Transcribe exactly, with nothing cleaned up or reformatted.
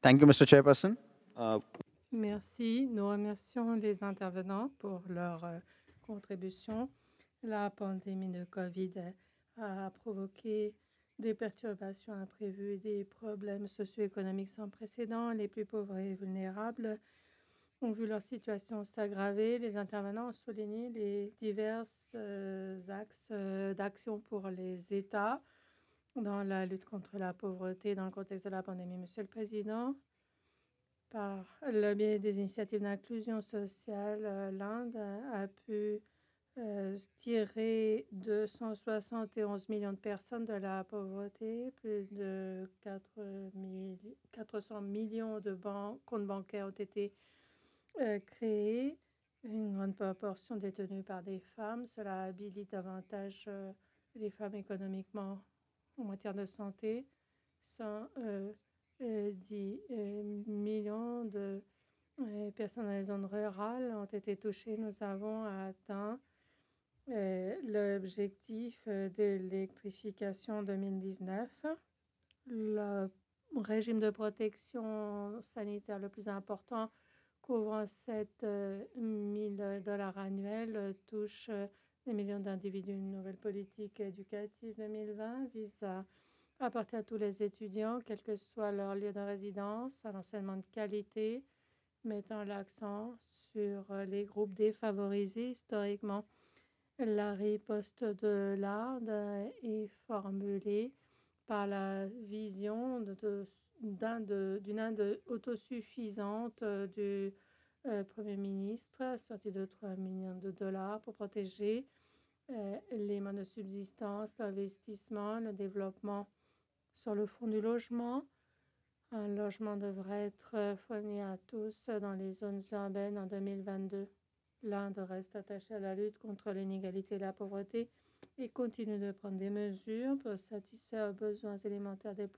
Thank you, Mister Chairperson. Uh, Merci. Nous remercions les intervenants pour leur euh, contribution. La pandémie de Covid a provoqué des perturbations imprévues et des problèmes socio-économiques sans précédent. Les plus pauvres et vulnérables ont vu leur situation s'aggraver. Les intervenants ont souligné les divers euh, axes euh, d'action pour les États dans la lutte contre la pauvreté dans le contexte de la pandémie. Monsieur le Président, par le biais des initiatives d'inclusion sociale, euh, l'Inde a pu euh, tirer deux cent soixante et onze millions de personnes de la pauvreté. Plus de quatre cents millions de ban comptes bancaires ont été euh, créés. Une grande proportion détenue par des femmes. Cela habilite davantage euh, les femmes économiquement en matière de santé. cent dix millions de euh, personnes dans les zones rurales ont été touchées. Nous avons atteint euh, l'objectif euh, d'électrification deux mille dix-neuf. Le régime de protection sanitaire le plus important, couvrant sept mille dollars annuels, euh, touche euh, des millions d'individus. Une nouvelle politique éducative deux mille vingt vise à apporter à tous les étudiants, quel que soit leur lieu de résidence, un enseignement de qualité, mettant l'accent sur euh, les groupes défavorisés historiquement. La riposte de l'Inde est formulée par la vision de- de- d'Inde- d'une Inde autosuffisante euh, du euh, Premier ministre, sortie de trois millions de dollars pour protéger euh, les modes de subsistance, l'investissement, le développement sur le fonds du logement. Un logement devrait être fourni à tous dans les zones urbaines en deux mille vingt-deux. L'Inde reste attachée à la lutte contre l'inégalité et la pauvreté et continue de prendre des mesures pour satisfaire aux besoins élémentaires des